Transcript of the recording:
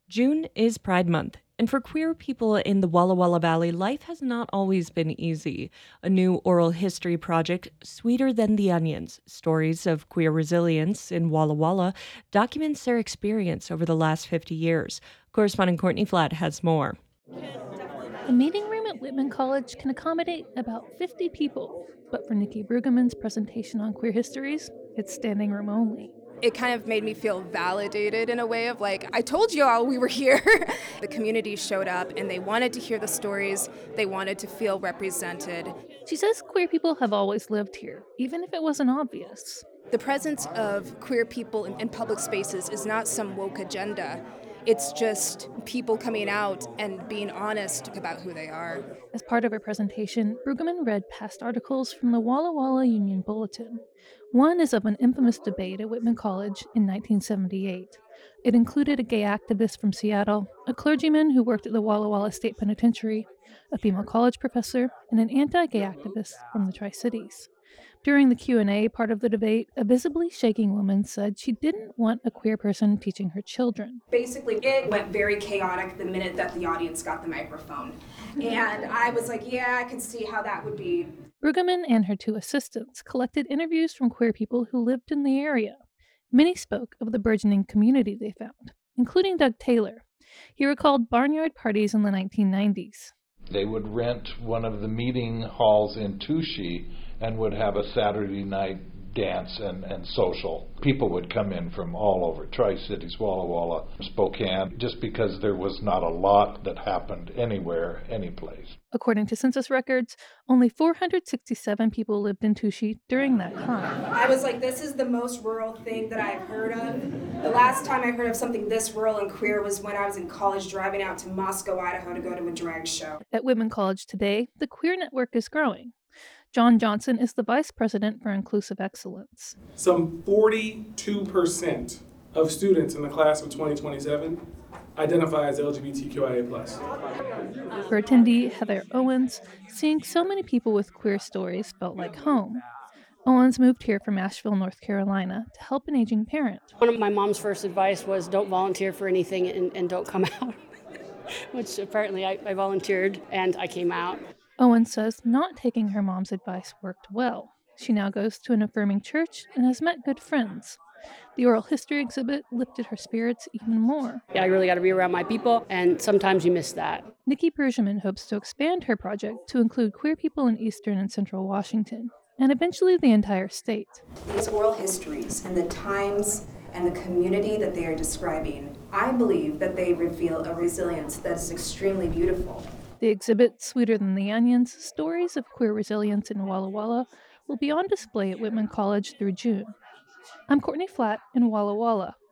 June is Pride Month, and for queer people in the Walla Walla Valley, life has not always been easy. A new oral history project, Sweeter Than the Onions Stories of Queer Resilience in Walla Walla, documents their experience over the last 50 years. Correspondent Courtney Flatt has more. The meeting room at Whitman College can accommodate about 50 people, but for Nikki Brueggemann's presentation on queer histories, it's standing room only. It kind of made me feel validated in a way of like, I told you all we were here. The community showed up and they wanted to hear the stories, they wanted to feel represented. She says queer people have always lived here, even if it wasn't obvious. The presence of queer people in public spaces is not some woke agenda. It's just people coming out and being honest about who they are. As part of her presentation, Brueggemann read past articles from the Walla Walla Union Bulletin. One is of an infamous debate at Whitman College in 1978. It included a gay activist from Seattle, a clergyman who worked at the Walla Walla State Penitentiary, a female college professor, and an anti-gay activist from the Tri-Cities. During the Q&A part of the debate, a visibly shaking woman said she didn't want a queer person teaching her children. Basically, it went very chaotic the minute that the audience got the microphone. And I was like, yeah, I could see how that would be. Brueggemann and her two assistants collected interviews from queer people who lived in the area. Many spoke of the burgeoning community they found, including Doug Taylor. He recalled barnyard parties in the 1990s. They would rent one of the meeting halls in Touchy and would have a Saturday night dance and social. People would come in from all over, Tri-Cities, Walla Walla, Spokane, just because there was not a lot that happened anywhere, anyplace. According to census records, only 467 people lived in Touchy during that time. I was like, this is the most rural thing that I've heard of. The last time I heard of something this rural and queer was when I was in college driving out to Moscow, Idaho to go to a drag show. At Whitman College today, the queer network is growing. John Johnson is the vice president for Inclusive Excellence. Some 42% of students in the class of 2027 identify as LGBTQIA+. For attendee Heather Owens, seeing so many people with queer stories felt like home. Owens moved here from Asheville, North Carolina to help an aging parent. One of my mom's first advice was don't volunteer for anything and don't come out, which apparently I volunteered and I came out. Owens says not taking her mom's advice worked well. She now goes to an affirming church and has met good friends. The oral history exhibit lifted her spirits even more. Yeah, I really got to be around my people, and sometimes you miss that. Nikki Brueggemann hopes to expand her project to include queer people in eastern and central Washington, and eventually the entire state. These oral histories and the times and the community that they are describing, I believe that they reveal a resilience that is extremely beautiful. The exhibit, Sweeter Than the Onions, Stories of Queer Resilience in Walla Walla, will be on display at Whitman College through June. I'm Courtney Flatt in Walla Walla.